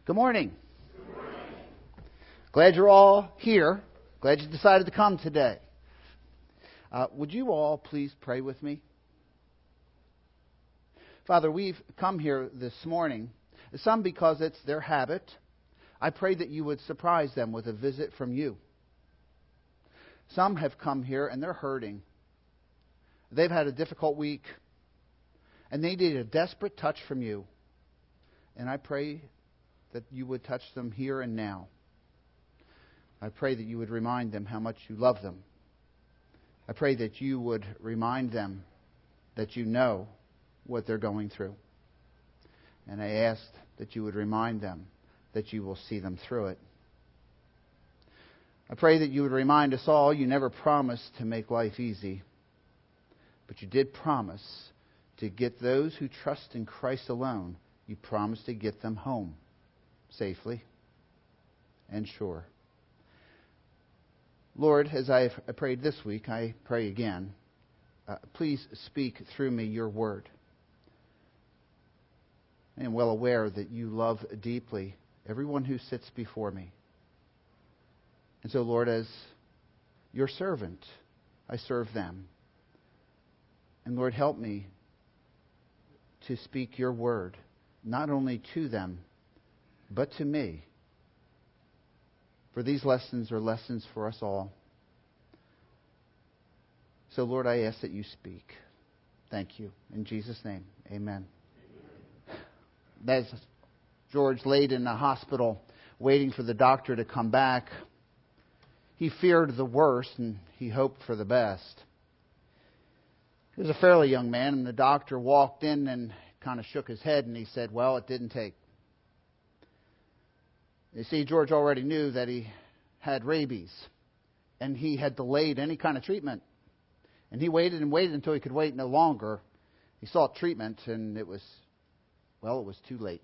Good morning. Glad you're all here. Glad you decided to come today. Would you all please pray with me? Father, we've come here this morning, some because it's their habit. I pray that you would surprise them with a visit from you. Some have come here and they're hurting. They've had a difficult week, and they need a desperate touch from you. And I pray that you would touch them here and now. I pray that you would remind them how much you love them. I pray that you would remind them that you know what they're going through. And I ask that you would remind them that you will see them through it. I pray that you would remind us all you never promised to make life easy, but you did promise to get those who trust in Christ alone. You promised to get them home safely and sure. Lord, as I prayed this week, I pray again. Please speak through me your word. I am well aware that you love deeply everyone who sits before me. And so, Lord, as your servant, I serve them. And Lord, help me to speak your word, not only to them, but to me. For these lessons are lessons for us all. So, Lord, I ask that you speak. Thank you. In Jesus' name, amen. As George laid in the hospital waiting for the doctor to come back, he feared the worst and he hoped for the best. He was a fairly young man, and the doctor walked in and kind of shook his head and he said, well, it didn't take. You see, George already knew that he had rabies, and he had delayed any kind of treatment. And he waited and waited until he could wait no longer. He sought treatment, and it was too late.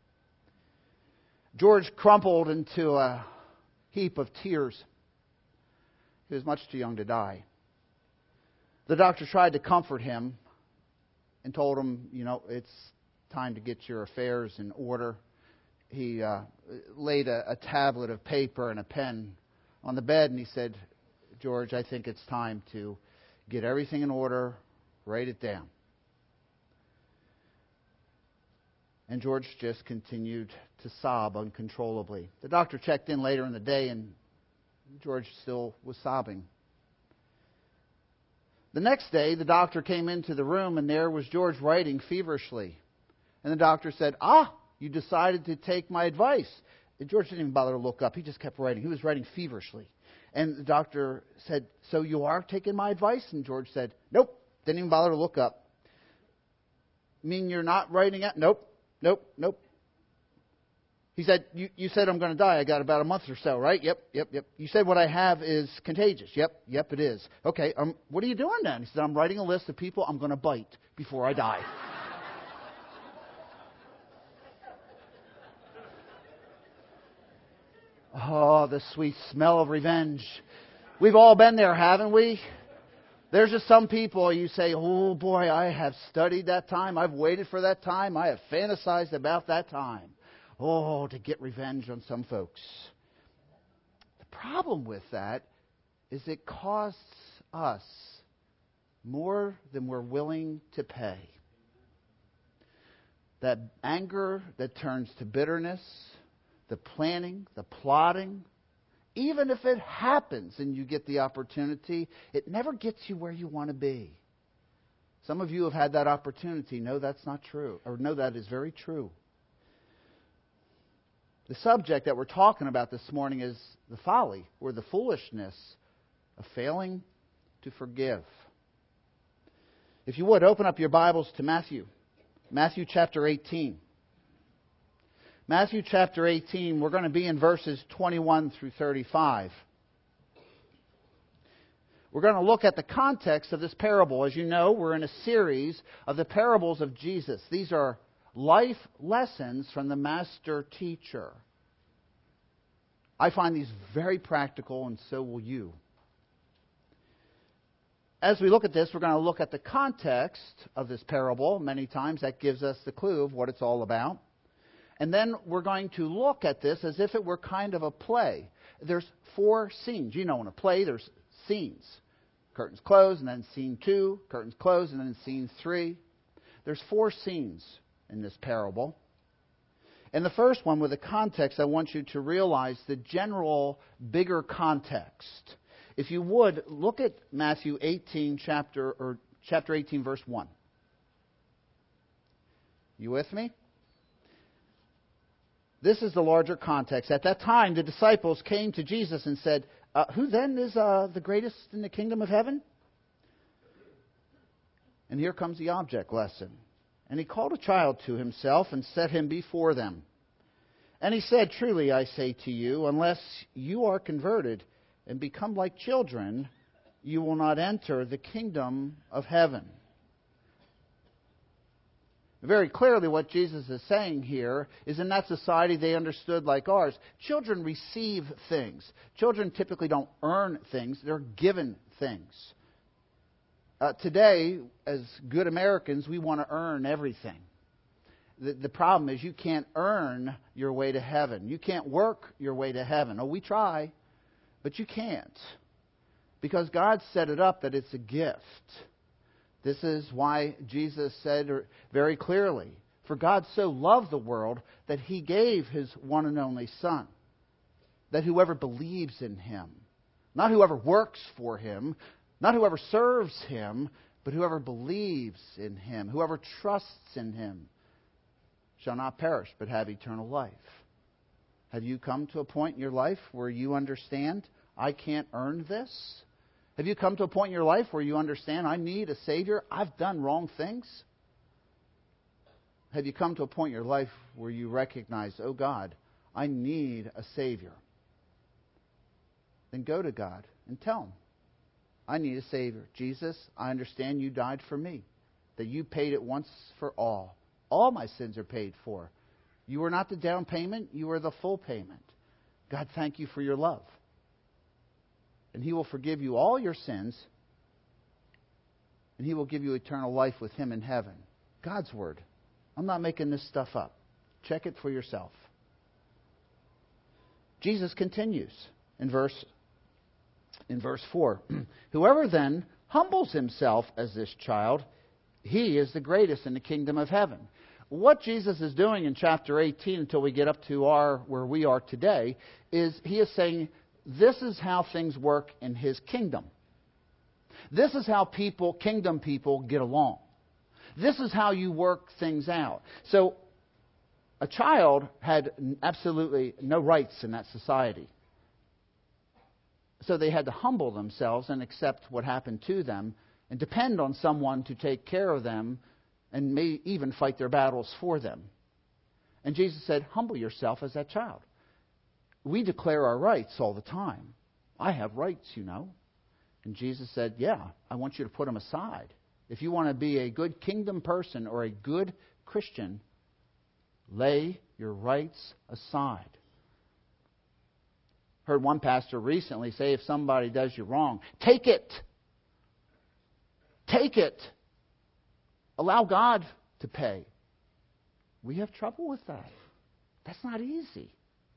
George crumpled into a heap of tears. He was much too young to die. The doctor tried to comfort him and told him, it's time to get your affairs in order. He laid a tablet of paper and a pen on the bed, and he said, George, I think it's time to get everything in order, write it down. And George just continued to sob uncontrollably. The doctor checked in later in the day, and George still was sobbing. The next day, the doctor came into the room, and there was George writing feverishly. And the doctor said, you decided to take my advice. And George didn't even bother to look up. He just kept writing. He was writing feverishly. And the doctor said, so you are taking my advice? And George said, nope. Didn't even bother to look up. Mean you're not writing it? Nope. He said, you said I'm going to die. I got about a month or so, right? Yep. You said what I have is contagious. Yep, it is. Okay, what are you doing then? He said, I'm writing a list of people I'm going to bite before I die. Oh, the sweet smell of revenge. We've all been there, haven't we? There's just some people you say, oh boy, I have studied that time. I've waited for that time. I have fantasized about that time. Oh, to get revenge on some folks. The problem with that is it costs us more than we're willing to pay. That anger that turns to bitterness, the planning, the plotting, even if it happens and you get the opportunity, it never gets you where you want to be. Some of you have had that opportunity. No, that's not true. Or no, that is very true. The subject that we're talking about this morning is the folly or the foolishness of failing to forgive. If you would, open up your Bibles to Matthew chapter 18. Matthew chapter 18, we're going to be in verses 21 through 35. We're going to look at the context of this parable. As you know, we're in a series of the parables of Jesus. These are life lessons from the master teacher. I find these very practical, and so will you. As we look at this, we're going to look at the context of this parable. Many times that gives us the clue of what it's all about. And then we're going to look at this as if it were kind of a play. There's 4 scenes. You know, in a play, there's scenes. Curtains close, and then scene 2. Curtains close, and then scene 3. There's 4 scenes in this parable. And the first one, with the context, I want you to realize the general, bigger context. If you would, look at Matthew 18, chapter 18, verse 1. You with me? This is the larger context. At that time, the disciples came to Jesus and said, who then is the greatest in the kingdom of heaven? And here comes the object lesson. And he called a child to himself and set him before them. And he said, truly I say to you, unless you are converted and become like children, you will not enter the kingdom of heaven. Very clearly what Jesus is saying here is in that society they understood like ours. Children receive things. Children typically don't earn things. They're given things. Today, as good Americans, we want to earn everything. The problem is you can't earn your way to heaven. You can't work your way to heaven. Oh, we try, but you can't. Because God set it up that it's a gift. This is why Jesus said very clearly, for God so loved the world that He gave His one and only Son, that whoever believes in Him, not whoever works for Him, not whoever serves Him, but whoever believes in Him, whoever trusts in Him, shall not perish but have eternal life. Have you come to a point in your life where you understand, I can't earn this? Have you come to a point in your life where you understand, I need a Savior? I've done wrong things. Have you come to a point in your life where you recognize, oh God, I need a Savior? Then go to God and tell Him, I need a Savior. Jesus, I understand you died for me, that you paid it once for all. All my sins are paid for. You were not the down payment, you were the full payment. God, thank you for your love. And He will forgive you all your sins, and He will give you eternal life with Him in heaven. God's Word. I'm not making this stuff up. Check it for yourself. Jesus continues in verse 4. Whoever then humbles himself as this child, he is the greatest in the kingdom of heaven. What Jesus is doing in chapter 18 until we get up to where we are today is He is saying this is how things work in His kingdom. This is how kingdom people get along. This is how you work things out. So a child had absolutely no rights in that society. So they had to humble themselves and accept what happened to them and depend on someone to take care of them and may even fight their battles for them. And Jesus said, humble yourself as that child. We declare our rights all the time. I have rights, you know. And Jesus said, yeah, I want you to put them aside. If you want to be a good kingdom person or a good Christian, lay your rights aside. Heard one pastor recently say, if somebody does you wrong, take it. Take it. Allow God to pay. We have trouble with that. That's not easy.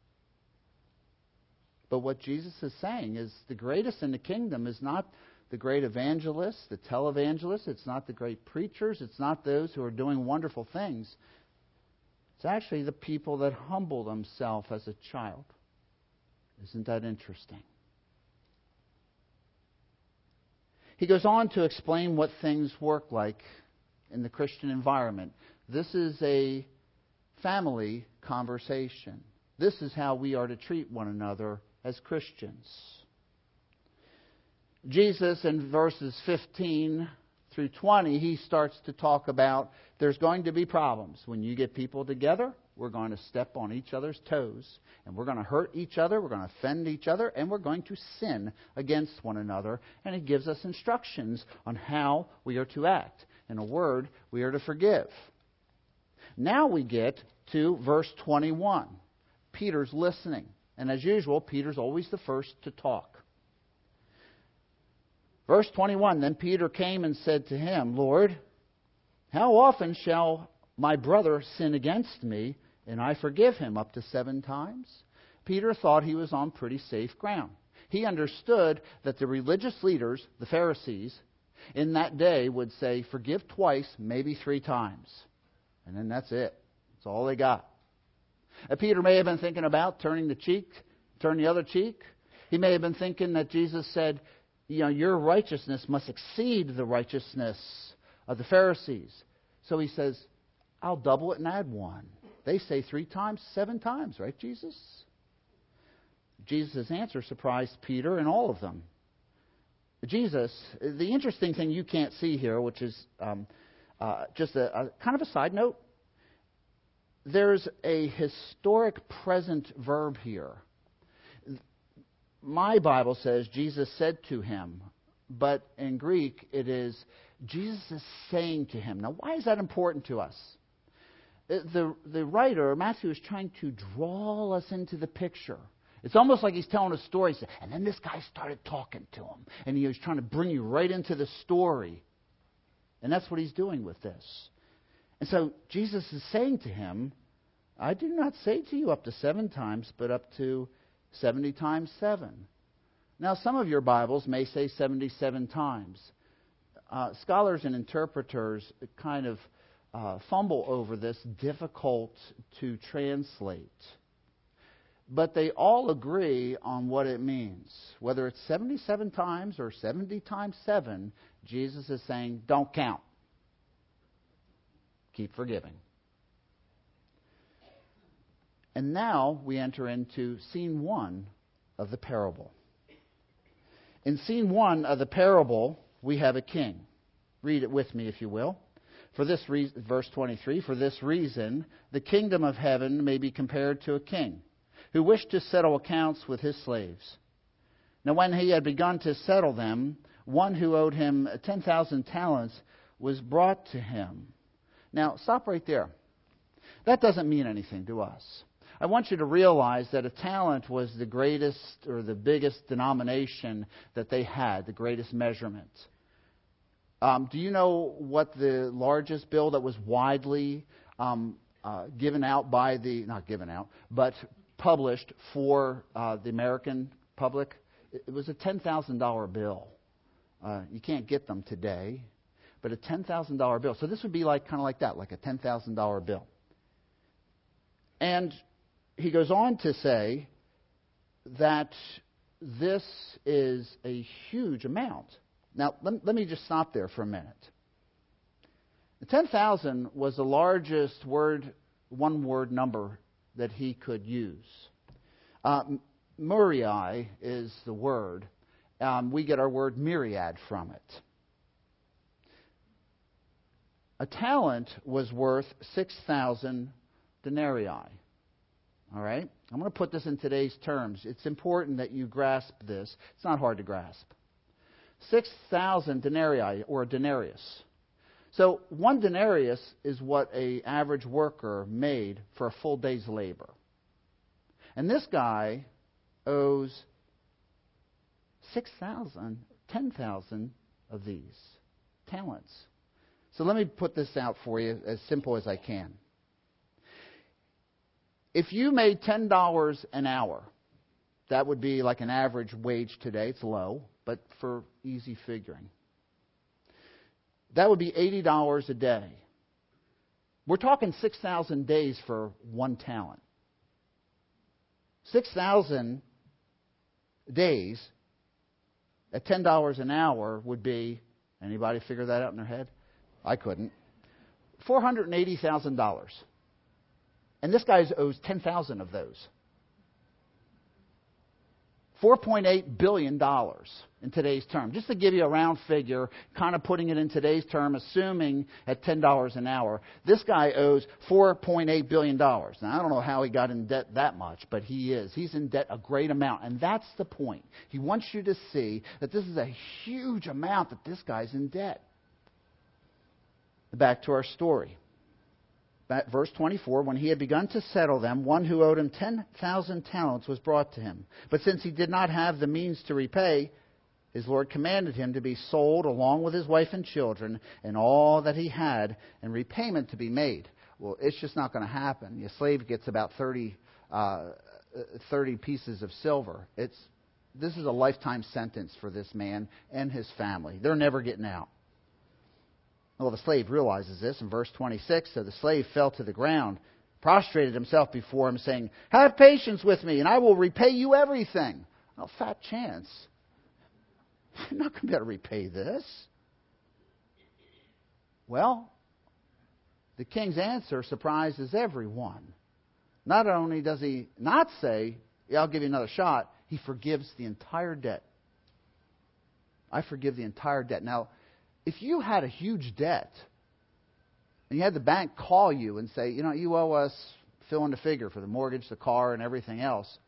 But what Jesus is saying is the greatest in the kingdom is not the great evangelists, the televangelists. It's not the great preachers. It's not those who are doing wonderful things. It's actually the people that humble themselves as a child. Isn't that interesting? He goes on to explain what things work like in the Christian environment. This is a family conversation. This is how we are to treat one another as Christians. Jesus, in verses 15 through 20, He starts to talk about there's going to be problems. When you get people together, we're going to step on each other's toes, and we're going to hurt each other, we're going to offend each other, and we're going to sin against one another. And He gives us instructions on how we are to act. In a word, we are to forgive. Now we get to verse 21. Peter's listening. And as usual, Peter's always the first to talk. Verse 21, then Peter came and said to Him, Lord, how often shall my brother sin against me and I forgive him up to 7 times? Peter thought he was on pretty safe ground. He understood that the religious leaders, the Pharisees, in that day would say, forgive twice, maybe 3 times. And then that's it. That's all they got. Peter may have been thinking about turn the other cheek. He may have been thinking that Jesus said, your righteousness must exceed the righteousness of the Pharisees. So he says, I'll double it and add 1. They say 3 times, 7 times, right, Jesus? Jesus' answer surprised Peter and all of them. Jesus, the interesting thing you can't see here, which is just a kind of a side note, there's a historic present verb here. My Bible says Jesus said to him, but in Greek it is Jesus is saying to him. Now, why is that important to us? The writer, Matthew, is trying to draw us into the picture. It's almost like he's telling a story. And then this guy started talking to him. And he was trying to bring you right into the story. And that's what he's doing with this. And so Jesus is saying to him, I do not say to you up to 7 times, but up to 70 times 7. Now, some of your Bibles may say 77 times. Scholars and interpreters kind of fumble over this, difficult to translate. But they all agree on what it means. Whether it's 77 times or 70 times 7, Jesus is saying, don't count. Keep forgiving. And now we enter into scene 1 of the parable. In scene 1 of the parable, we have a king. Read it with me, if you will. For this reason, verse 23, for this reason, the kingdom of heaven may be compared to a king who wished to settle accounts with his slaves. Now when he had begun to settle them, one who owed him 10,000 talents was brought to him. Now, stop right there. That doesn't mean anything to us. I want you to realize that a talent was the greatest or the biggest denomination that they had, the greatest measurement. Do you know what the largest bill that was widely given out by the, not given out, but published for the American public? It was a $10,000 bill. You can't get them today, but a $10,000 bill. So this would be like kind of like that, like a $10,000 bill. And he goes on to say that this is a huge amount. Now, let me just stop there for a minute. The 10,000 was the largest one-word number that he could use. Muriai is the word. We get our word myriad from it. A talent was worth 6,000 denarii. All right? I'm going to put this in today's terms. It's important that you grasp this. It's not hard to grasp. 6,000 denarii, or a denarius. So 1 denarius is what an average worker made for a full day's labor. And this guy owes 6,000, 10,000 of these talents. So let me put this out for you as simple as I can. If you made $10 an hour, that would be like an average wage today. It's low, but for easy figuring. That would be $80 a day. We're talking 6,000 days for 1 talent. 6,000 days at $10 an hour would be, anybody figure that out in their head? I couldn't. $480,000. And this guy owes 10,000 of those. $4.8 billion in today's term. Just to give you a round figure, kind of putting it in today's term, assuming at $10 an hour, this guy owes $4.8 billion. Now, I don't know how he got in debt that much, but he is. He's in debt a great amount, and that's the point. He wants you to see that this is a huge amount that this guy's in debt. Back to our story. Verse 24, when he had begun to settle them, one who owed him 10,000 talents was brought to him. But since he did not have the means to repay, his Lord commanded him to be sold along with his wife and children and all that he had, and repayment to be made. well, it's just not going to happen. The slave gets about 30 pieces of silver. This is a lifetime sentence for this man and his family. They're never getting out. Well, the slave realizes this in verse 26. So the slave fell to the ground, prostrated himself before him, saying, "Have patience with me, and I will repay you everything." Well, fat chance. You're not going to be able to repay this. Well, the king's answer surprises everyone. Not only does he not say, "Yeah, I'll give you another shot," he forgives the entire debt. I forgive the entire debt. Now, if you had a huge debt, and you had the bank call you and say, "You owe us, fill in the figure for the mortgage, the car, and everything else,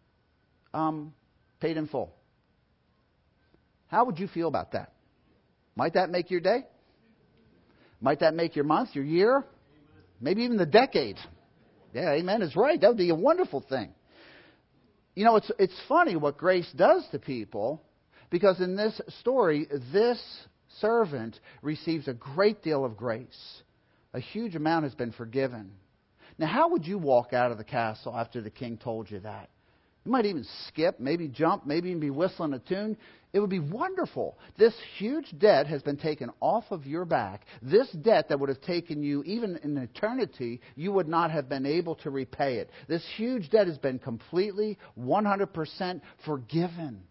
paid in full." How would you feel about that? Might that make your day? Might that make your month, your year? Maybe even the decade? Yeah, amen is right. That would be a wonderful thing. It's funny what grace does to people, because in this story, this servant receives a great deal of grace. A huge amount has been forgiven. Now, how would you walk out of the castle after the king told you that? You might even skip, maybe jump, maybe even be whistling a tune. It would be wonderful. This huge debt has been taken off of your back. This debt that would have taken you even in eternity, you would not have been able to repay it. This huge debt has been completely, 100% forgiven.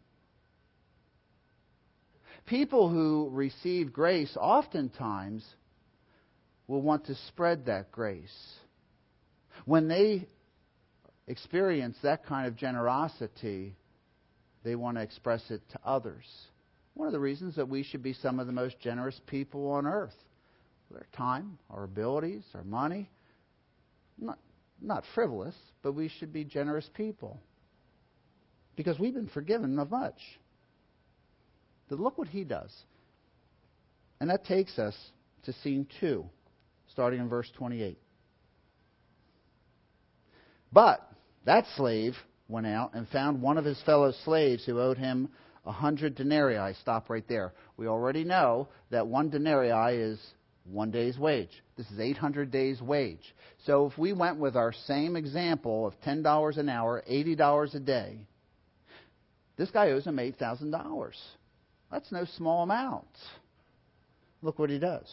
People who receive grace oftentimes will want to spread that grace. When they experience that kind of generosity, they want to express it to others. One of the reasons that we should be some of the most generous people on earth. With our time, our abilities, our money. Not frivolous, but we should be generous people. Because we've been forgiven of much. But look what he does. And that takes us to scene 2, starting in verse 28. But that slave went out and found one of his fellow slaves who owed him 100 denarii. Stop right there. We already know that 1 denarii is 1 day's wage. This is 800 days' wage. So if we went with our same example of $10 an hour, $80 a day, this guy owes him $8,000. That's no small amount. Look what he does.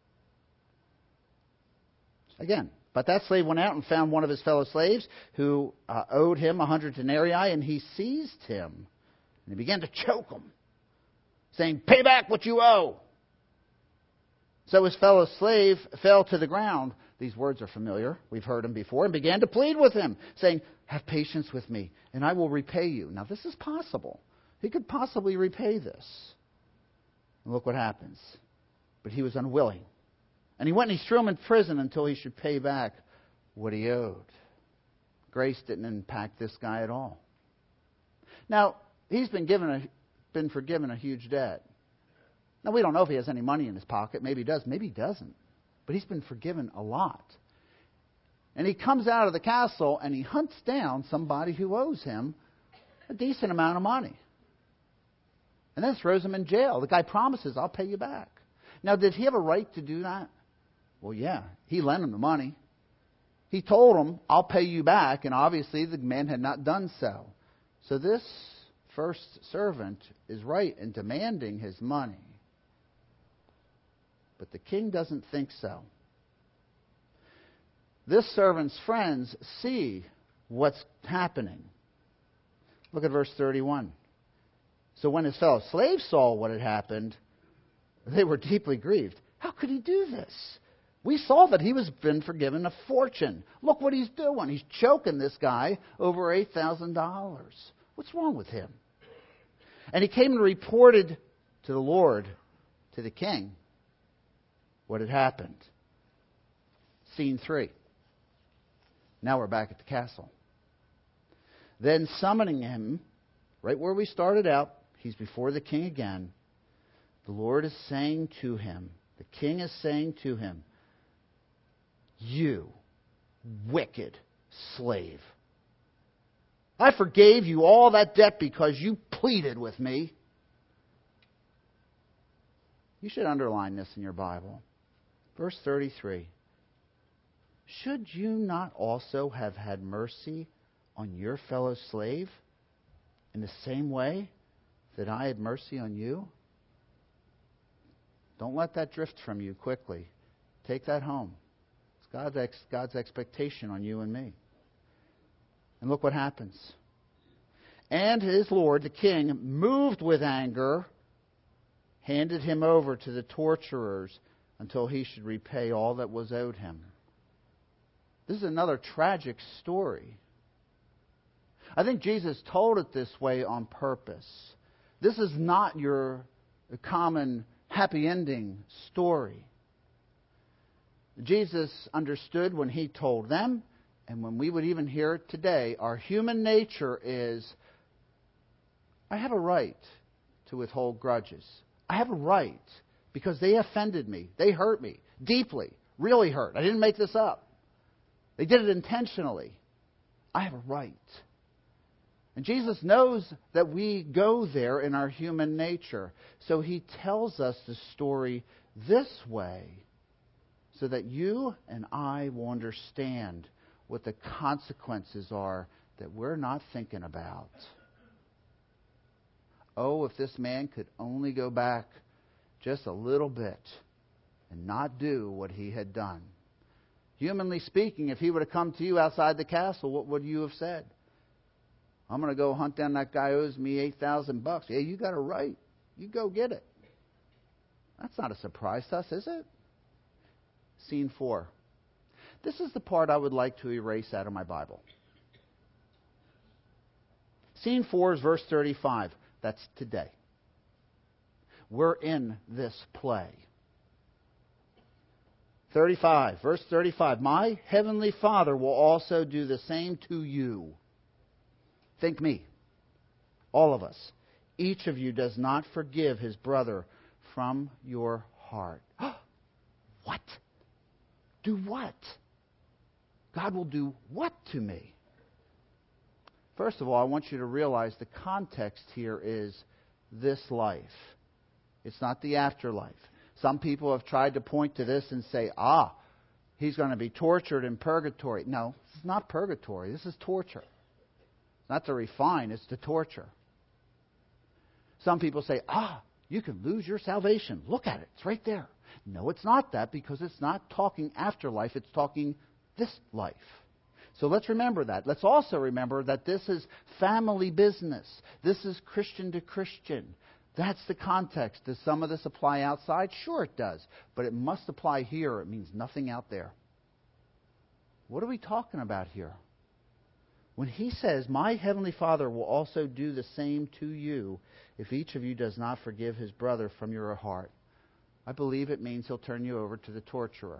Again, but that slave went out and found one of his fellow slaves who owed him 100 denarii, and he seized him. And he began to choke him, saying, "Pay back what you owe." So his fellow slave fell to the ground. These words are familiar. We've heard them before. And began to plead with him, saying, "Have patience with me, and I will repay you." Now, this is possible. He could possibly repay this. And look what happens. But he was unwilling. And he went and he threw him in prison until he should pay back what he owed. Grace didn't impact this guy at all. Now, he's been forgiven a huge debt. Now, we don't know if he has any money in his pocket. Maybe he does. Maybe he doesn't. But he's been forgiven a lot. And he comes out of the castle and he hunts down somebody who owes him a decent amount of money. And then throws him in jail. The guy promises, "I'll pay you back." Now, did he have a right to do that? Well, yeah. He lent him the money. He told him, "I'll pay you back." And obviously the man had not done so. So this first servant is right in demanding his money. But the king doesn't think so. This servant's friends see what's happening. Look at verse 31. So when his fellow slaves saw what had happened, they were deeply grieved. How could he do this? We saw that he was been forgiven a fortune. Look what he's doing. He's choking this guy over $8,000. What's wrong with him? And he came and reported to the Lord, to the king, what had happened. Scene 3. Now we're back at the castle. Then summoning him, right where we started out, he's before the king again. The Lord is saying to him, the king is saying to him, "You wicked slave. I forgave you all that debt because you pleaded with me." You should underline this in your Bible. Verse 33. should you not also have had mercy on your fellow slave in the same way that I had mercy on you? Don't let that drift from you quickly. Take that home. It's God's expectation on you and me. And look what happens. And his lord, the king, moved with anger, handed him over to the torturers until he should repay all that was owed him. This is another tragic story. I think Jesus told it this way on purpose. This is not your common happy ending story. Jesus understood when he told them, and when we would even hear it today, our human nature is, I have a right to withhold grudges. I have a right because they offended me. They hurt me deeply, really hurt. I didn't make this up. They did it intentionally. I have a right. And Jesus knows that we go there in our human nature. So he tells us the story this way so that you and I will understand what the consequences are that we're not thinking about. Oh, if this man could only go back just a little bit and not do what he had done. Humanly speaking, if he would have come to you outside the castle, what would you have said? I'm going to go hunt down that guy who owes me $8,000. Yeah, you got a right. You go get it. That's not a surprise to us, is it? Scene 4. This is the part I would like to erase out of my Bible. Scene 4 is verse 35. That's today. We're in this play. 35, verse 35. My heavenly Father will also do the same to you. Think me. All of us. Each of you does not forgive his brother from your heart. What? Do what? God will do what to me? First of all, I want you to realize the context here is this life. It's not the afterlife. Some people have tried to point to this and say, he's going to be tortured in purgatory. No, this is not purgatory. This is torture. Not to refine, it's to torture. Some people say, you can lose your salvation. Look at it. It's right there. No, it's not that, because it's not talking afterlife. It's talking this life. So let's remember that. Let's also remember that this is family business. This is Christian to Christian. That's the context. Does some of this apply outside? Sure it does. But it must apply here. It means nothing out there. What are we talking about here? When he says, my heavenly Father will also do the same to you if each of you does not forgive his brother from your heart, I believe it means he'll turn you over to the torturer.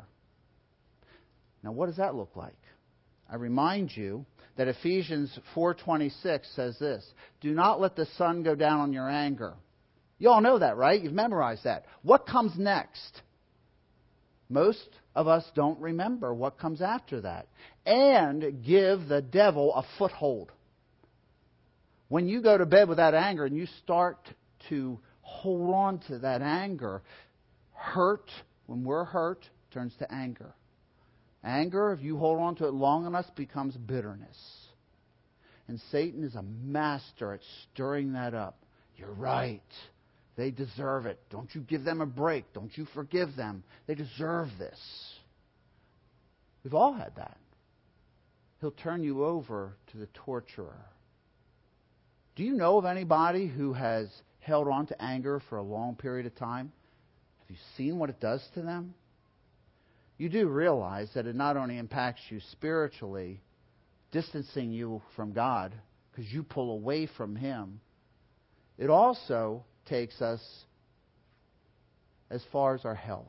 Now, what does that look like? I remind you that Ephesians 4:26 says this, do not let the sun go down on your anger. You all know that, right? You've memorized that. What comes next? Most of us don't remember what comes after that. And give the devil a foothold. When you go to bed with that anger and you start to hold on to that anger, hurt, when we're hurt, turns to anger. Anger, if you hold on to it long enough, becomes bitterness. And Satan is a master at stirring that up. You're right. They deserve it. Don't you give them a break. Don't you forgive them. They deserve this. We've all had that. He'll turn you over to the torturer. Do you know of anybody who has held on to anger for a long period of time? Have you seen what it does to them? You do realize that it not only impacts you spiritually, distancing you from God, because you pull away from Him, it also takes us as far as our health.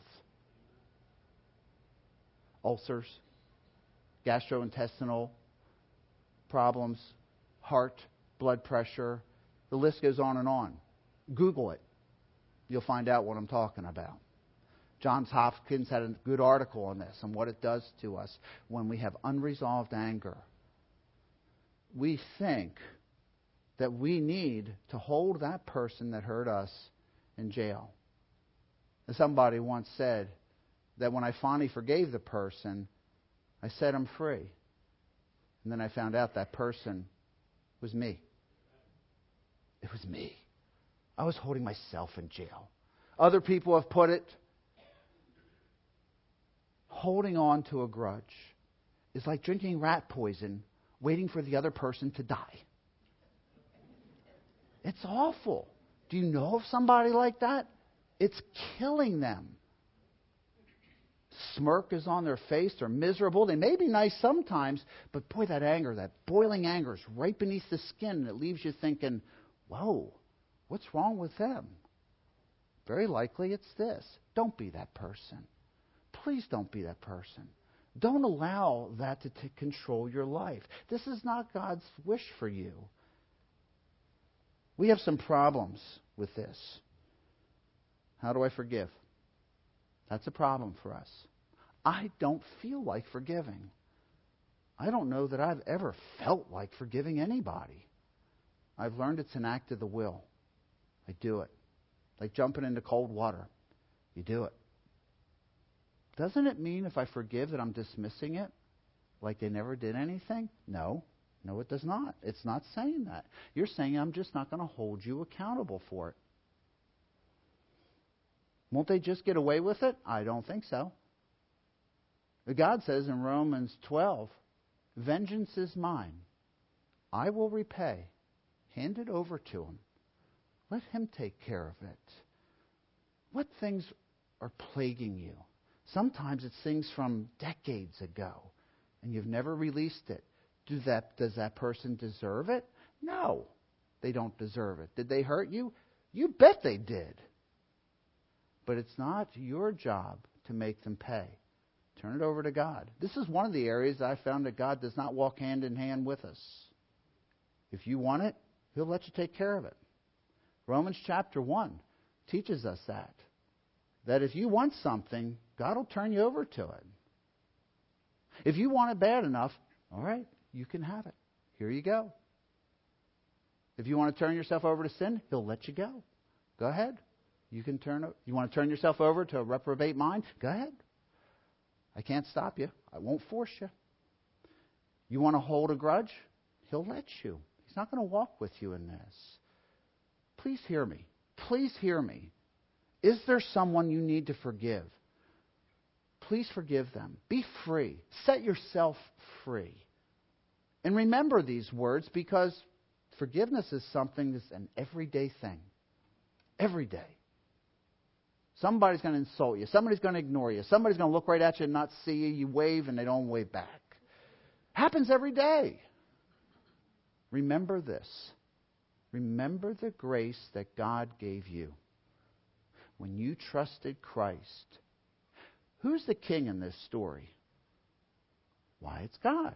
Ulcers, gastrointestinal problems, heart, blood pressure. The list goes on and on. Google it. You'll find out what I'm talking about. Johns Hopkins had a good article on this, on what it does to us when we have unresolved anger. We think that we need to hold that person that hurt us in jail. And somebody once said that when I finally forgave the person, I I set them free. And then I found out that person was me. It was me. I was holding myself in jail. Other people have put it, holding on to a grudge is like drinking rat poison, waiting for the other person to die. It's awful. Do you know of somebody like that? It's killing them. Smirk is on their face. They're miserable. They may be nice sometimes, but boy, that anger, that boiling anger is right beneath the skin, and it leaves you thinking, whoa, what's wrong with them? Very likely it's this. Don't be that person. Please don't be that person. Don't allow that to control your life. This is not God's wish for you. We have some problems with this. How do I forgive? That's a problem for us. I don't feel like forgiving. I don't know that I've ever felt like forgiving anybody. I've learned it's an act of the will. I do it. Like jumping into cold water. You do it. Doesn't it mean if I forgive that I'm dismissing it? Like they never did anything? No. No, it does not. It's not saying that. You're saying I'm just not going to hold you accountable for it. Won't they just get away with it? I don't think so. God says in Romans 12, vengeance is mine. I will repay. Hand it over to him. Let him take care of it. What things are plaguing you? Sometimes it's things from decades ago, and you've never released it. Does that person deserve it? No, they don't deserve it. Did they hurt you? You bet they did. But it's not your job to make them pay. Turn it over to God. This is one of the areas I found that God does not walk hand in hand with us. If you want it, He'll let you take care of it. Romans chapter 1 teaches us that. That if you want something, God will turn you over to it. If you want it bad enough, all right, you can have it. Here you go. If you want to turn yourself over to sin, He'll let you go. Go ahead. You want to turn yourself over to a reprobate mind? Go ahead. I can't stop you. I won't force you. You want to hold a grudge? He'll let you. He's not going to walk with you in this. Please hear me. Please hear me. Is there someone you need to forgive? Please forgive them. Be free. Set yourself free. And remember these words, because forgiveness is something that's an everyday thing. Every day. Somebody's going to insult you. Somebody's going to ignore you. Somebody's going to look right at you and not see you. You wave and they don't wave back. Happens every day. Remember this. Remember the grace that God gave you when you trusted Christ. Who's the king in this story? Why, it's God.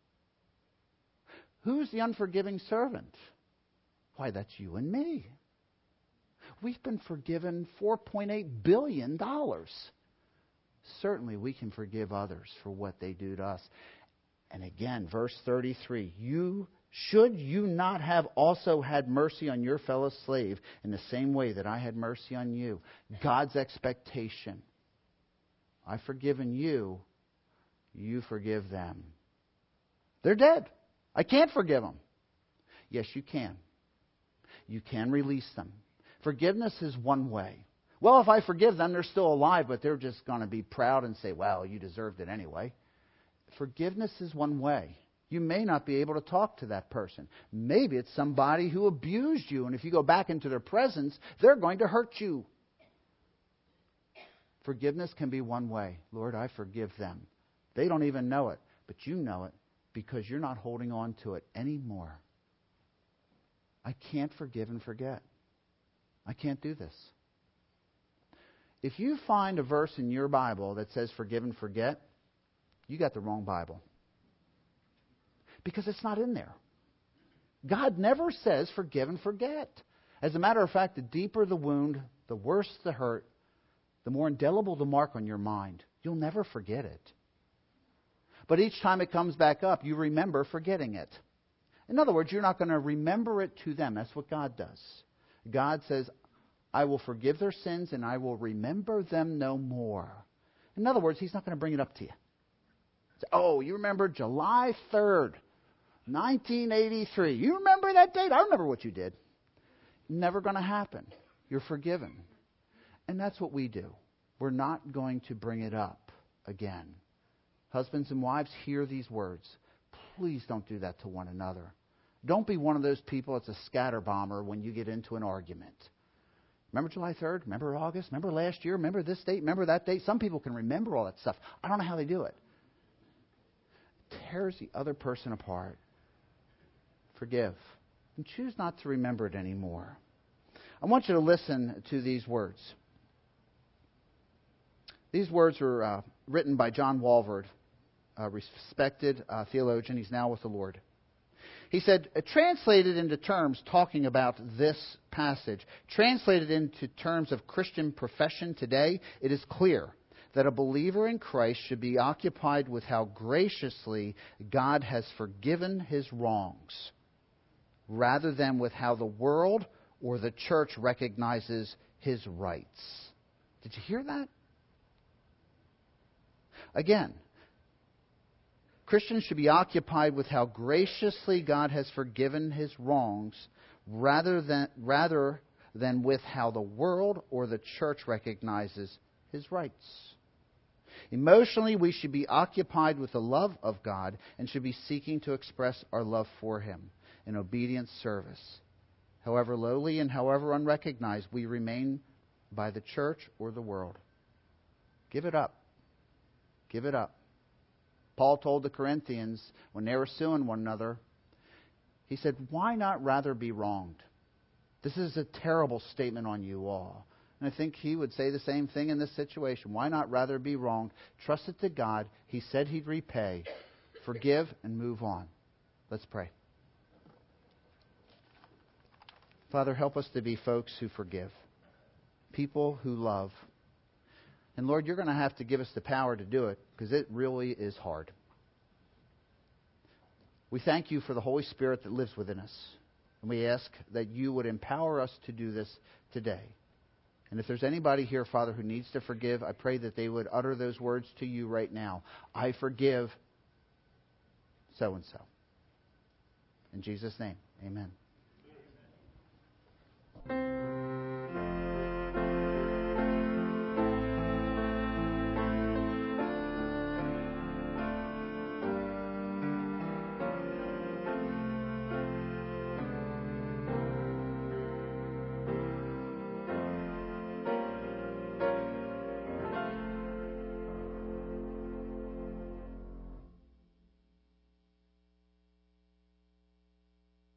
Who's the unforgiving servant? Why, that's you and me. We've been forgiven $4.8 billion. Certainly we can forgive others for what they do to us. And again, verse 33, should you not have also had mercy on your fellow slave in the same way that I had mercy on you? God's expectation. I've forgiven you, you forgive them. They're dead. I can't forgive them. Yes, you can. You can release them. Forgiveness is one way. Well, if I forgive them, they're still alive, but they're just going to be proud and say, well, you deserved it anyway. Forgiveness is one way. You may not be able to talk to that person. Maybe it's somebody who abused you, and if you go back into their presence, they're going to hurt you. Forgiveness can be one way. Lord, I forgive them. They don't even know it, but you know it because you're not holding on to it anymore. I can't forgive and forget. I can't do this. If you find a verse in your Bible that says forgive and forget, you got the wrong Bible. Because it's not in there. God never says forgive and forget. As a matter of fact, the deeper the wound, the worse the hurt, the more indelible the mark on your mind. You'll never forget it. But each time it comes back up, you remember forgetting it. In other words, you're not going to remember it to them. That's what God does. God says, I will forgive their sins and I will remember them no more. In other words, He's not going to bring it up to you. Say, oh, you remember July 3rd, 1983. You remember that date? I remember what you did. Never going to happen. You're forgiven. And that's what we do. We're not going to bring it up again. Husbands and wives, hear these words. Please don't do that to one another. Don't be one of those people that's a scatter bomber when you get into an argument. Remember July 3rd? Remember August? Remember last year? Remember this date? Remember that date? Some people can remember all that stuff. I don't know how they do it. It tears the other person apart. Forgive. And choose not to remember it anymore. I want you to listen to these words. These words were written by John Walvoord, a respected theologian. He's now with the Lord. He said, translated into terms talking about this passage, translated into terms of Christian profession today, it is clear that a believer in Christ should be occupied with how graciously God has forgiven his wrongs, rather than with how the world or the church recognizes his rights. Did you hear that? Again, Christians should be occupied with how graciously God has forgiven his wrongs rather than with how the world or the church recognizes his rights. Emotionally, we should be occupied with the love of God and should be seeking to express our love for him in obedient service. However lowly and however unrecognized we remain by the church or the world. Give it up. Give it up. Paul told the Corinthians when they were suing one another, he said, why not rather be wronged? This is a terrible statement on you all. And I think he would say the same thing in this situation. Why not rather be wronged? Trust it to God. He said he'd repay. Forgive and move on. Let's pray. Father, help us to be folks who forgive. People who love. And Lord, you're going to have to give us the power to do it because it really is hard. We thank you for the Holy Spirit that lives within us. And we ask that you would empower us to do this today. And if there's anybody here, Father, who needs to forgive, I pray that they would utter those words to you right now. I forgive so-and-so. In Jesus' name, amen.